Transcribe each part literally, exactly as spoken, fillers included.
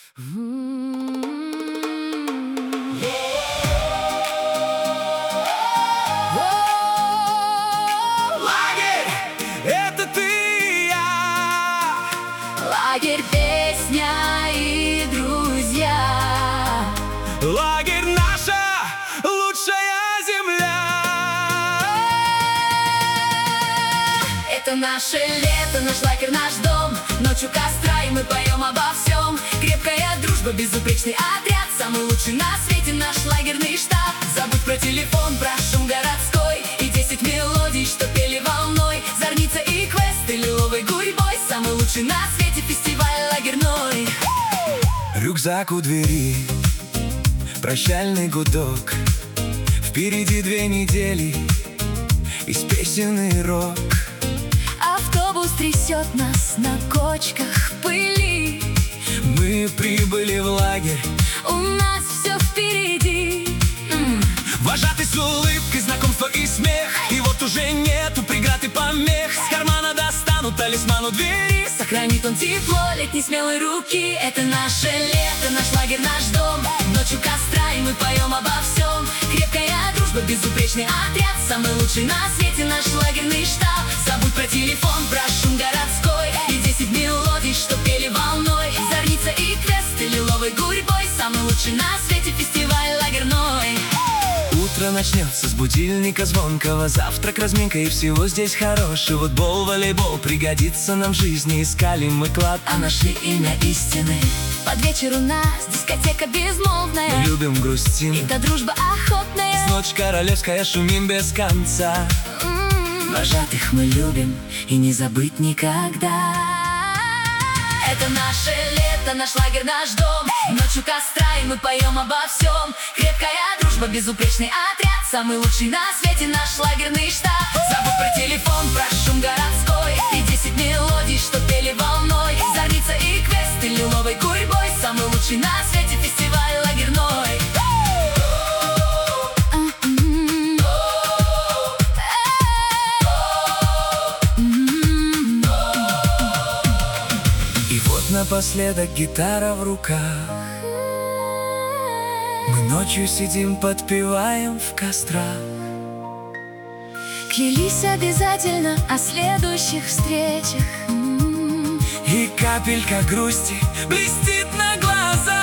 Лагерь, это ты и я. Лагерь, песня и друзья. Лагерь — наша лучшая земля. Это наше лето, наш лагерь, наш дом. Ночью костра, и мы поем обо всем. Крепкая дружба, безупречный отряд. Самый лучший на свете наш лагерный штаб. Забудь про телефон, про шум городской и десять мелодий, что пели волной. Зорница и квесты лиловой гурьбой. Самый лучший на свете фестиваль лагерной. Рюкзак у двери, прощальный гудок. Впереди две недели из песен и рок. Автобус трясет нас на кочках пыли. Мы прибыли в лагерь, У нас все впереди. М. вожатый с улыбкой, знакомство и смех. И вот уже нету преград и помех. С кармана достанут талисман у двери. Сохранит он тепло летней смелой руки. Это наше лето, наш лагерь, наш дом. Ночью костра, и мы поем обо всем. Крепкая дружба, безупречный отряд. Самый лучший на свете наш лагерный штаб. Забудь про телефон, про шум городской и десять мелодий, что пели волной. Зорница и квесты лиловой гурьбой. Самый лучший на свете фестиваль лагерной. Утро начнется с будильника звонкого. Завтрак, разминка и всего здесь хорошего. Футбол, волейбол пригодится нам в жизни. Искали мы клад, А нашли имя истины. Под вечер у нас дискотека безмолвная. мы любим, грустим. И та дружба охотная. Ночь королевская, шумим без конца. М, Вожатых мы любим и не забыть никогда. Это наше лето, наш лагерь, наш дом. Ночью костра, и мы поем обо всем. Крепкая дружба, безупречный отряд. Самый лучший на свете наш лагерный штаб. Забудь про телефон, про шум городской и десять мелодий, что пели волной. Зорница и квесты лиловой гурьбой. Самый лучший на свете фестиваль лагерной. И вот напоследок гитара в руках. Мы ночью сидим, подпеваем в кострах. Клялись обязательно о следующих встречах. М. И капелька грусти блестит на глазах.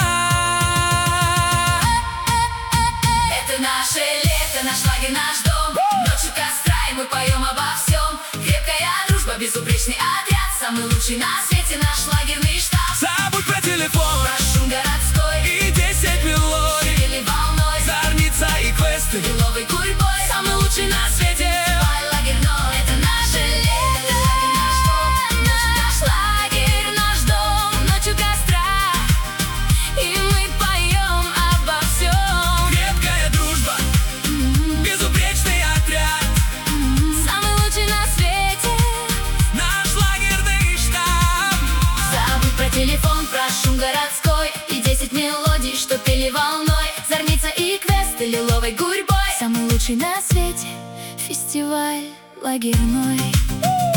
Это наше лето, наш лагерь, наш дом. Ночью костра, и мы поем обо всем. Крепкая дружба, безупречный отряд. Самый лучший на свете наш лагерный штаб. Забудь про телефон, Про шум городской и десять мелодий. пели волной. Зорница и квесты Лиловой гурьбой. Самый лучший на свете фестиваль лагерной. Это наше лето, наш дом. Наш лагерь, наш дом. Ночью костра, и мы поем обо всем. крепкая дружба, безупречный отряд. Самый лучший на свете. Наш лагерный штаб. Забудь про телефон, про шум городской и десять мелодий, что пели волной. Зорница и квесты лиловой гурьбой. Самый лучший на свете фестиваль лагерной.